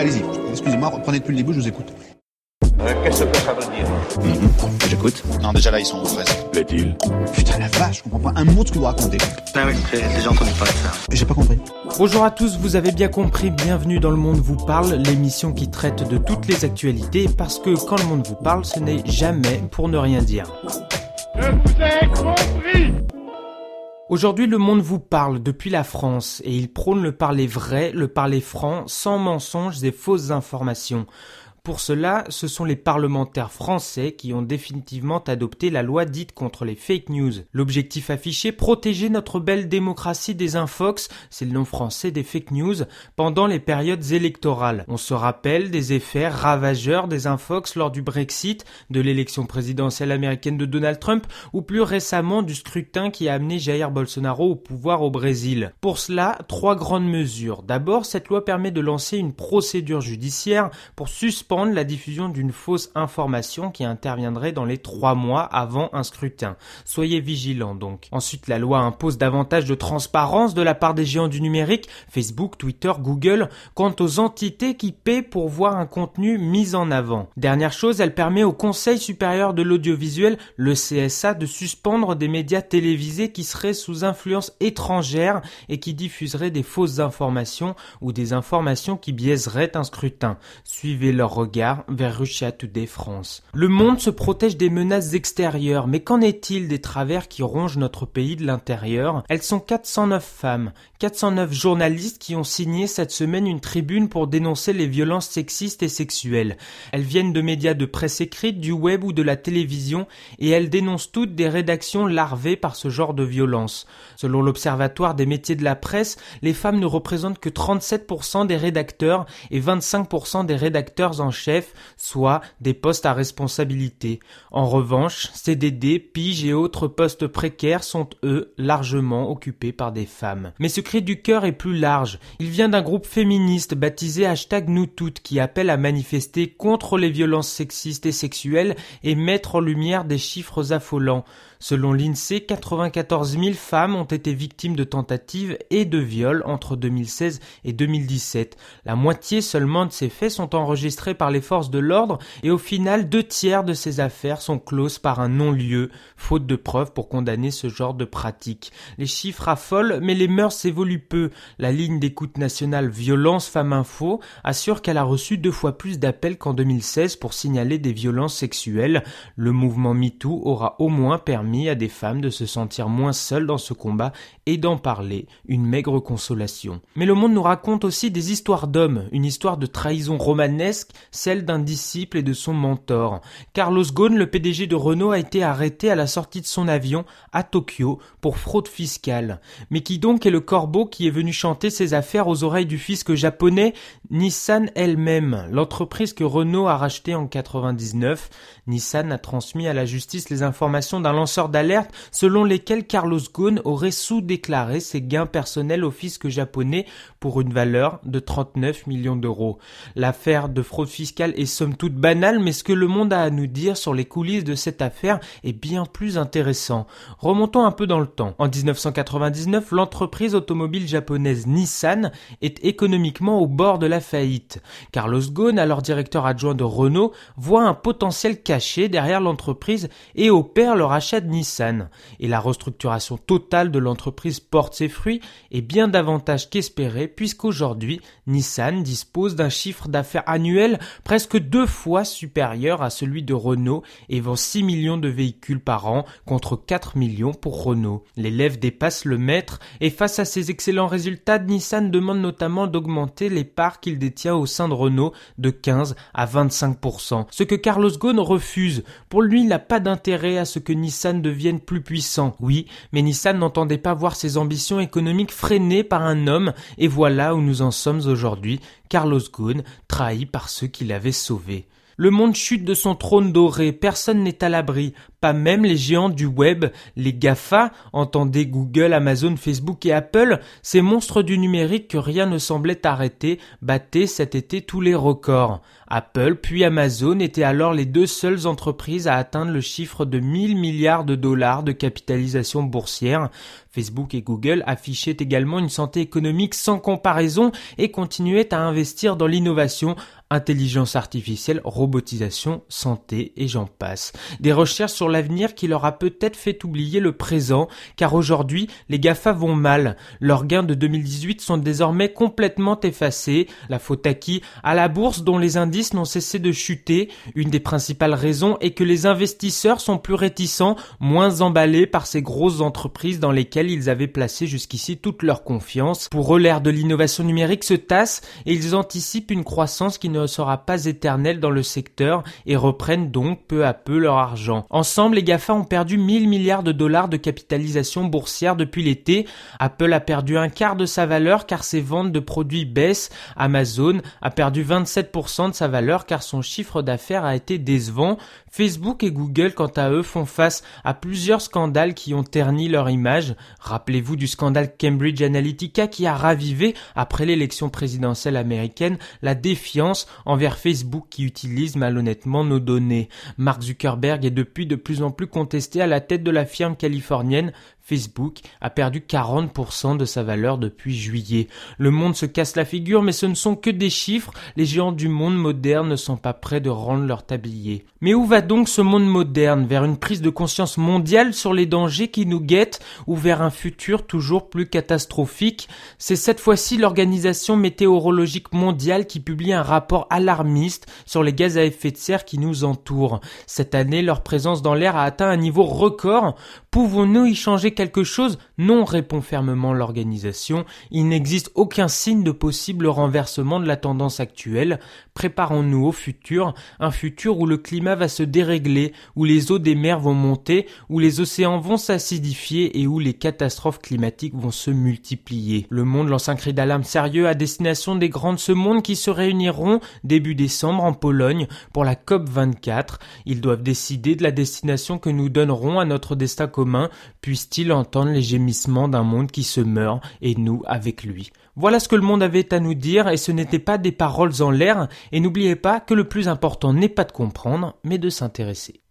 Allez-y, excusez-moi, reprenez depuis le début, je vous écoute. Qu'est-ce que ça veut dire ? J'écoute. Non, déjà là, ils sont aux fraises. L'est-il ? Putain, la vache, je comprends pas un mot de ce que vous racontez. Ah oui, j'ai déjà entendu parler de ça. J'ai pas compris. Bonjour à tous, vous avez bien compris, bienvenue dans Le Monde vous parle, l'émission qui traite de toutes les actualités, parce que quand Le Monde vous parle, ce n'est jamais pour ne rien dire. Je vous ai compris ! Aujourd'hui, Le Monde vous parle depuis la France, et il prône le parler vrai, le parler franc, sans mensonges et fausses informations. Pour cela, ce sont les parlementaires français qui ont définitivement adopté la loi dite contre les fake news. L'objectif affiché, protéger notre belle démocratie des infox, c'est le nom français des fake news, pendant les périodes électorales. On se rappelle des effets ravageurs des infox lors du Brexit, de l'élection présidentielle américaine de Donald Trump, ou plus récemment du scrutin qui a amené Jair Bolsonaro au pouvoir au Brésil. Pour cela, 3 grandes mesures. D'abord, cette loi permet de lancer une procédure judiciaire pour suspendre la diffusion d'une fausse information qui interviendrait dans les 3 mois avant un scrutin. Soyez vigilants donc. Ensuite, la loi impose davantage de transparence de la part des géants du numérique, Facebook, Twitter, Google, quant aux entités qui paient pour voir un contenu mis en avant. Dernière chose, elle permet au Conseil supérieur de l'audiovisuel, le CSA, de suspendre des médias télévisés qui seraient sous influence étrangère et qui diffuseraient des fausses informations ou des informations qui biaiseraient un scrutin. Suivez leur regard vers Russia Today France. Le monde se protège des menaces extérieures, mais qu'en est-il des travers qui rongent notre pays de l'intérieur ? Elles sont 409 femmes, 409 journalistes qui ont signé cette semaine une tribune pour dénoncer les violences sexistes et sexuelles. Elles viennent de médias de presse écrite, du web ou de la télévision, et elles dénoncent toutes des rédactions larvées par ce genre de violence. Selon l'Observatoire des métiers de la presse, les femmes ne représentent que 37% des rédacteurs et 25% des rédacteurs en chef, soit des postes à responsabilité. En revanche, CDD, piges et autres postes précaires sont, eux, largement occupés par des femmes. Mais ce cri du cœur est plus large. Il vient d'un groupe féministe baptisé #NouToutes qui appelle à manifester contre les violences sexistes et sexuelles et mettre en lumière des chiffres affolants. Selon l'INSEE, 94 000 femmes ont été victimes de tentatives et de viols entre 2016 et 2017. La moitié seulement de ces faits sont enregistrés par les forces de l'ordre et au final, 2/3 de ces affaires sont closes par un non-lieu, faute de preuves pour condamner ce genre de pratique. Les chiffres affolent, mais les mœurs évoluent peu. La ligne d'écoute nationale Violence Femmes Info assure qu'elle a reçu 2 fois plus d'appels qu'en 2016 pour signaler des violences sexuelles. Le mouvement MeToo aura au moins permis à des femmes de se sentir moins seules dans ce combat et d'en parler, une maigre consolation. Mais le monde nous raconte aussi des histoires d'hommes, une histoire de trahison romanesque, celle d'un disciple et de son mentor. Carlos Ghosn, le PDG de Renault, a été arrêté à la sortie de son avion à Tokyo pour fraude fiscale. Mais qui donc est le corbeau qui est venu chanter ses affaires aux oreilles du fisc japonais ? Nissan elle-même, l'entreprise que Renault a rachetée en 99. Nissan a transmis à la justice les informations d'un lanceur d'alerte selon lesquels Carlos Ghosn aurait sous-déclaré ses gains personnels au fisc japonais pour une valeur de 39 millions d'euros. L'affaire de fraude fiscale est somme toute banale, mais ce que le monde a à nous dire sur les coulisses de cette affaire est bien plus intéressant. Remontons un peu dans le temps. En 1999, l'entreprise automobile japonaise Nissan est économiquement au bord de la faillite. Carlos Ghosn, alors directeur adjoint de Renault, voit un potentiel caché derrière l'entreprise et opère le rachat de Nissan. Et la restructuration totale de l'entreprise porte ses fruits et bien davantage qu'espéré puisqu'aujourd'hui, Nissan dispose d'un chiffre d'affaires annuel presque 2 fois supérieur à celui de Renault et vend 6 millions de véhicules par an contre 4 millions pour Renault. L'élève dépasse le maître et face à ces excellents résultats, Nissan demande notamment d'augmenter les parts qu'il détient au sein de Renault de 15 à 25%. Ce que Carlos Ghosn refuse. Pour lui, il n'a pas d'intérêt à ce que Nissan devienne plus puissant. Oui, mais Nissan n'entendait pas voir ses ambitions économiques freinées par un homme et voilà où nous en sommes aujourd'hui. Carlos Ghosn, trahi par ceux qui l'avaient sauvé. Le monde chute de son trône doré, personne n'est à l'abri, pas même les géants du web, les GAFA, entendez Google, Amazon, Facebook et Apple, ces monstres du numérique que rien ne semblait arrêter, battaient cet été tous les records. Apple puis Amazon étaient alors les deux seules entreprises à atteindre le chiffre de 1000 milliards de dollars de capitalisation boursière. Facebook et Google affichaient également une santé économique sans comparaison et continuaient à investir dans l'innovation, intelligence artificielle, robotisation, santé et j'en passe. Des recherches sur l'avenir qui leur a peut-être fait oublier le présent, car aujourd'hui, les GAFA vont mal. Leurs gains de 2018 sont désormais complètement effacés. La faute à qui ? À la bourse dont les indices n'ont cessé de chuter. Une des principales raisons est que les investisseurs sont plus réticents, moins emballés par ces grosses entreprises dans lesquelles ils avaient placé jusqu'ici toute leur confiance. Pour eux, l'ère de l'innovation numérique se tasse et ils anticipent une croissance qui ne sera pas éternelle dans le secteur et reprennent donc peu à peu leur argent. Ensemble, les GAFA ont perdu 1000 milliards de dollars de capitalisation boursière depuis l'été. Apple a perdu un quart de sa valeur car ses ventes de produits baissent. Amazon a perdu 27% de sa valeur car son chiffre d'affaires a été décevant. Facebook et Google, quant à eux, font face à plusieurs scandales qui ont terni leur image. Rappelez-vous du scandale Cambridge Analytica qui a ravivé, après l'élection présidentielle américaine, la défiance envers Facebook qui utilise malhonnêtement nos données. Mark Zuckerberg est depuis de plus en plus contesté à la tête de la firme californienne. Facebook a perdu 40% de sa valeur depuis juillet. Le monde se casse la figure, mais ce ne sont que des chiffres. Les géants du monde moderne ne sont pas prêts de rendre leur tablier. Mais où va donc ce monde moderne ? Vers une prise de conscience mondiale sur les dangers qui nous guettent ou vers un futur toujours plus catastrophique ? C'est cette fois-ci l'Organisation météorologique mondiale qui publie un rapport alarmiste sur les gaz à effet de serre qui nous entourent. Cette année, leur présence dans l'air a atteint un niveau record. Pouvons-nous y changer quelque chose ? Non, répond fermement l'organisation. Il n'existe aucun signe de possible renversement de la tendance actuelle. Préparons-nous au futur, un futur où le climat va se dérégler, où les eaux des mers vont monter, où les océans vont s'acidifier et où les catastrophes climatiques vont se multiplier. Le monde lance un cri d'alarme sérieux à destination des grands de ce monde qui se réuniront début décembre en Pologne pour la COP24. Ils doivent décider de la destination que nous donnerons à notre destin commun. Puisse-t-il entendre les gémissements d'un monde qui se meurt et nous avec lui. Voilà ce que le monde avait à nous dire et ce n'étaient pas des paroles en l'air. Et n'oubliez pas que le plus important n'est pas de comprendre, mais de s'intéresser.